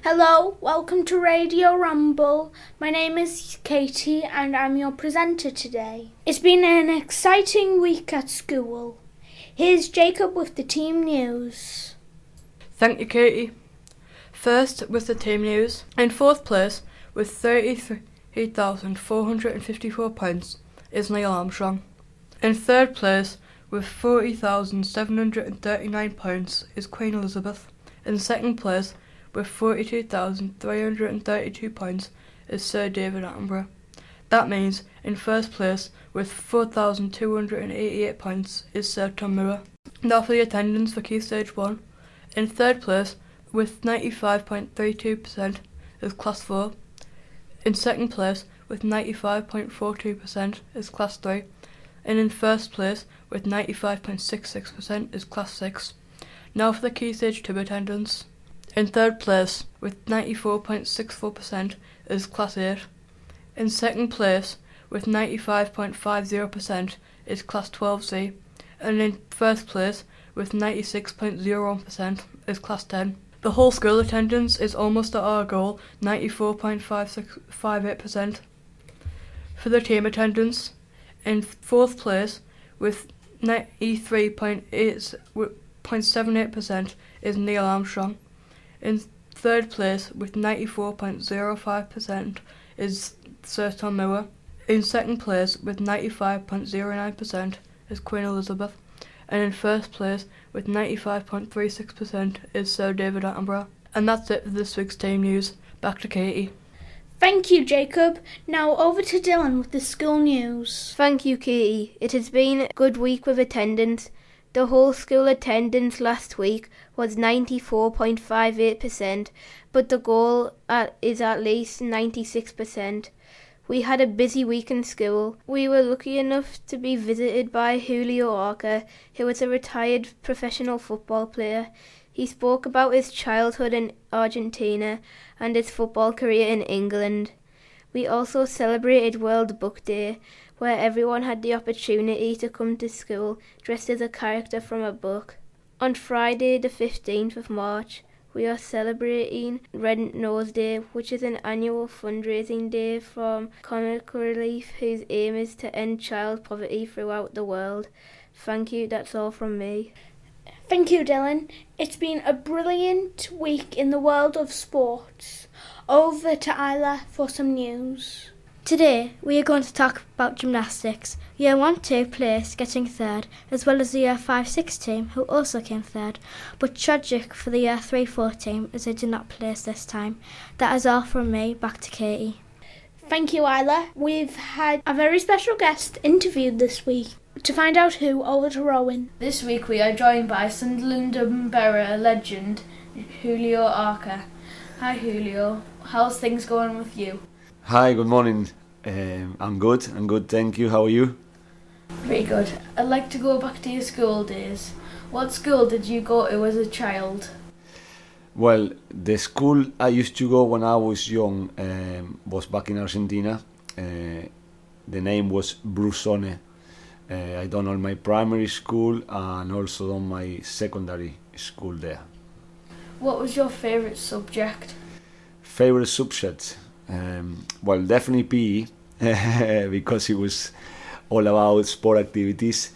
Hello, welcome to Radio Rumble. My name is Katie and I'm your presenter today. It's been an exciting week at school. Here's Jacob with the team news. Thank you, Katie. First with the team news. In fourth place with 33,454 points is Neil Armstrong. In third place with 40,739 points is Queen Elizabeth. In second place with 42,332 points is Sir David Attenborough. That means in first place with 4,288 points is Sir Tom Moore. Now for the attendance for Key Stage 1. In third place with 95.32% is Class 4. In second place with 95.42% is Class 3. And in first place with 95.66% is Class 6. Now for the Key Stage 2 attendance. In third place with 94.64% is Class 8. In second place with 95.50% is Class 12C. And in first place with 96.01% is Class 10. The whole school attendance is almost at our goal, 94.58%. For the team attendance, in fourth place with 93.78% is Neil Armstrong. In third place with 94.05% is Sir Tom Moore. In second place with 95.09% is Queen Elizabeth. And in first place with 95.36% is Sir David Attenborough. And that's it for this week's team news. Back to Katie. Thank you, Jacob. Now over to Dylan with the school news. Thank you, Katie. It has been a good week with attendance. The whole school attendance last week was 94.58%, but the goal is at least 96%. We had a busy week in school. We were lucky enough to be visited by Julio Arca, who was a retired professional football player. He spoke about his childhood in Argentina and his football career in England. We also celebrated World Book Day, where everyone had the opportunity to come to school dressed as a character from a book. On Friday the 15th of March, we are celebrating Red Nose Day, which is an annual fundraising day from Comic Relief whose aim is to end child poverty throughout the world. Thank you, that's all from me. Thank you, Dylan. It's been a brilliant week in the world of sports. Over to Isla for some news. Today we are going to talk about gymnastics. Year 1-2 placed, getting third, as well as the Year 5-6 team, who also came third. But tragic for the Year 3-4 team, as they did not place this time. That is all from me. Back to Katie. Thank you, Isla. We've had a very special guest interviewed this week. To find out who, over to Rowan. This week we are joined by Sunderland Borough legend Julio Arca. Hi Julio, how's things going with you? Hi, good morning. I'm good, thank you. How are you? Very good. I'd like to go back to your school days. What school did you go to as a child? Well, the school I used to go when I was young was back in Argentina. The name was Brusone. I done all my primary school and also done my secondary school there. What was your favourite subject? Favorite subject? Well, definitely PE because it was all about sport activities.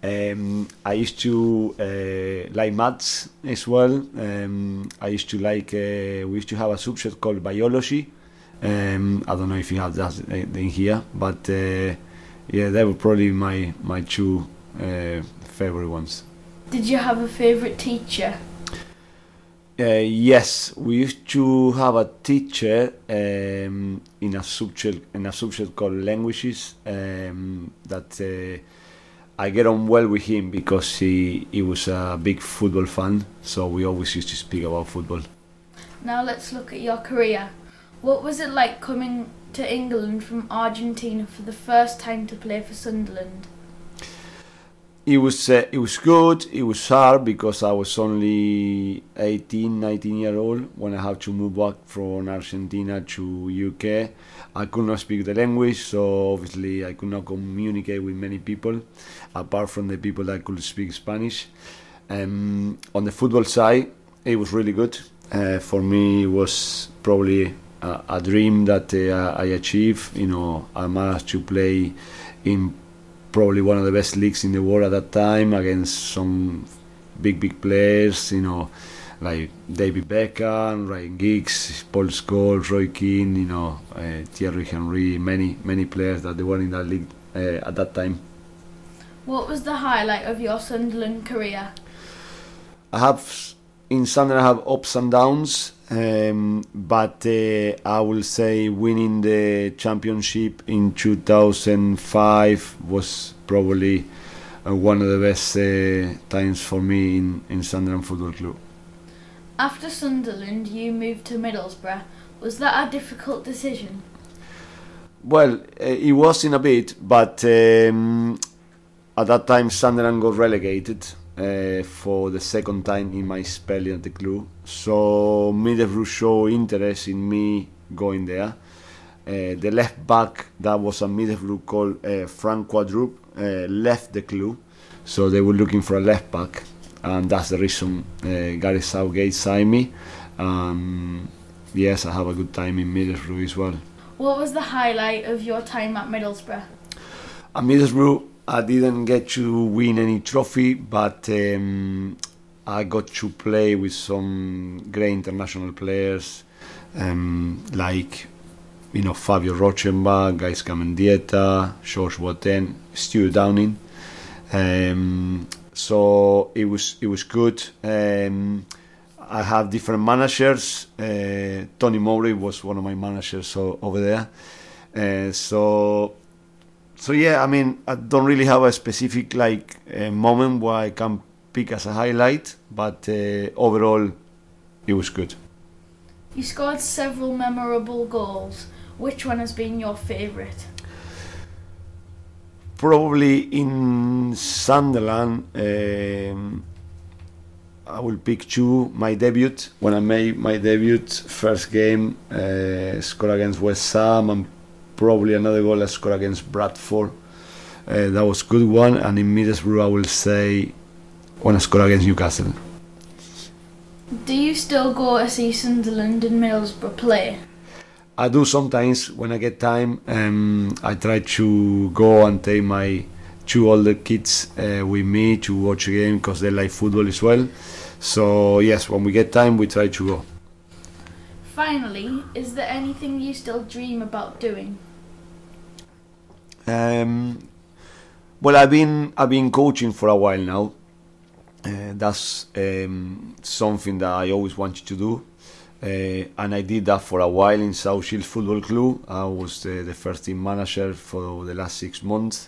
I used to like maths as well. I used to like, we used to have a subject called biology. I don't know if you have that in here, but yeah, they were probably my two favorite ones. Did you have a favourite teacher? Yes, we used to have a teacher in a subject called languages. That I get on well with him because he was a big football fan. So we always used to speak about football. Now let's look at your career. What was it like coming to England from Argentina for the first time to play for Sunderland? It was good. It was hard because I was only 18, 19 years old when I had to move back from Argentina to UK. I could not speak the language, so obviously I could not communicate with many people, apart from the people that could speak Spanish. On the football side, it was really good. For me, it was probably a dream that I achieved. I managed to play in probably one of the best leagues in the world at that time against some big players, like David Beckham, Ryan Giggs, Paul Scholes, Roy Keane, Thierry Henry, many players that they were in that league at that time. What was the highlight of your Sunderland career? In Sunderland I have ups and downs, but I will say winning the championship in 2005 was probably one of the best times for me in Sunderland Football Club. After Sunderland, you moved to Middlesbrough. Was that a difficult decision? Well, it was in a bit, but at that time Sunderland got relegated for the second time in my spell at the club. So Middlesbrough showed interest in me going there. The left back that was a Middlesbrough called Frank Quadrup left the club, so they were looking for a left back, and that's the reason Gary Southgate signed me. Yes, I have a good time in Middlesbrough as well. What was the highlight of your time at Middlesbrough? At Middlesbrough, I didn't get to win any trophy, but I got to play with some great international players, like Fabio Rochenbach, Gaisca Mendieta, George Boateng, Stuart Downing. So it was good. I have different managers. Tony Mowbray was one of my managers over there. So yeah, I mean, I don't really have a specific moment where I can pick as a highlight, but overall, it was good. You scored several memorable goals. Which one has been your favourite? Probably in Sunderland, I will pick two. My debut, when I made my debut, first game, scored against West Ham, and probably another goal I scored against Bradford. That was a good one. And in Middlesbrough, I will say when I scored against Newcastle. Do you still go to see Sunderland and Middlesbrough play? I do sometimes when I get time. I try to go and take my two older kids with me to watch a game because they like football as well. So yes, when we get time, we try to go. Finally, is there anything you still dream about doing? Well, I've been coaching for a while now. That's something that I always wanted to do. And I did that for a while in South Shields Football Club. I was the first team manager for the last 6 months.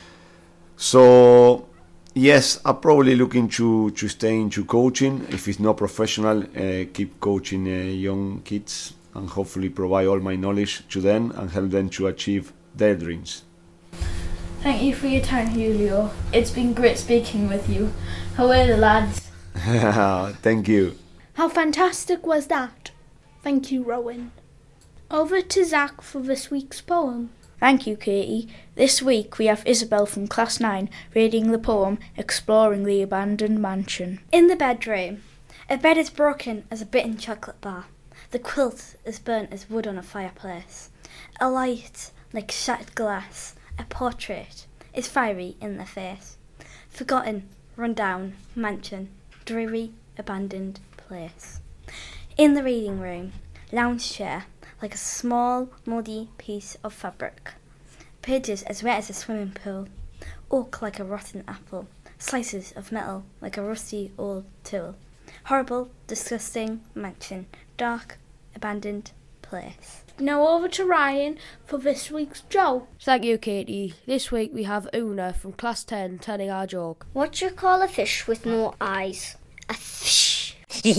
So yes, I'm probably looking to stay into coaching. If it's not professional, keep coaching young kids and hopefully provide all my knowledge to them and help them to achieve their dreams. Thank you for your time, Julio. It's been great speaking with you. How are the lads? Thank you. How fantastic was that? Thank you, Rowan. Over to Zach for this week's poem. Thank you, Katie. This week we have Isabel from Class 9 reading the poem Exploring the Abandoned Mansion. In the bedroom. A bed is broken as a bitten chocolate bar. The quilt is burnt as wood on a fireplace. A light like shattered glass. A portrait is fiery in the face. Forgotten, run down, mansion, dreary, abandoned place. In the reading room, lounge chair like a small, muddy piece of fabric. Pages as wet as a swimming pool. Oak like a rotten apple. Slices of metal like a rusty old tool. Horrible, disgusting mansion. Dark, abandoned place. Now over to Ryan for this week's joke. Thank you, Katie. This week we have Una from Class 10 telling our joke. What do you call a fish with no eyes? A fish.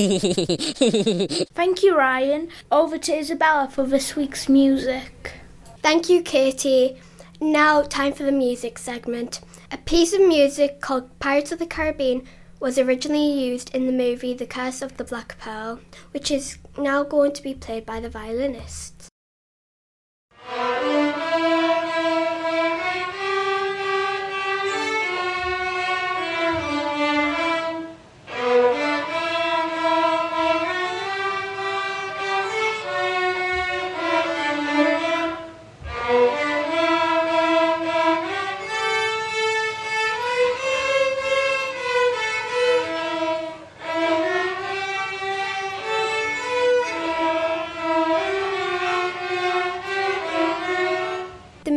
Thank you, Ryan. Over to Isabella for this week's music. Thank you, Katie. Now, time for the music segment. A piece of music called Pirates of the Caribbean was originally used in the movie The Curse of the Black Pearl, which is now going to be played by the violinist.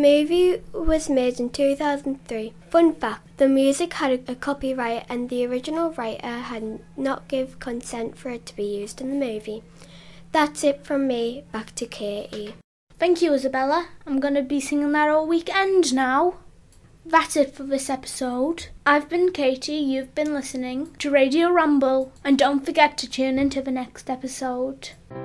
movie was made in 2003. Fun fact, the music had a copyright and the original writer had not given consent for it to be used in the movie. That's it from me, back to Katie. Thank you, Isabella. I'm going to be singing that all weekend now. That's it for this episode. I've been Katie, you've been listening to Radio Rumble, and don't forget to tune into the next episode.